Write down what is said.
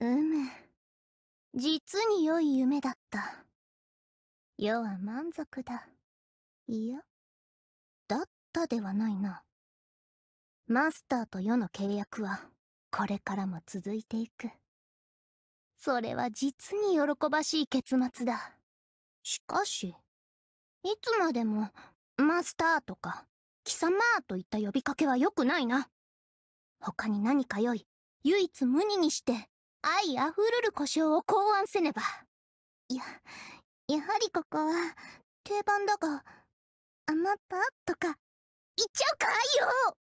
む。実に良い夢だった。余は満足だ。いや、だったではないな。マスターと余の契約は、これからも続いていく。それは実に喜ばしい結末だ。しかし、いつまでも、マスターとか、貴様といった呼びかけは良くないな。他に何か良い、唯一無二にして、愛あふるる故障を考案せねば。やはりここは、定番だが、あなたとか、言っちゃうかよ。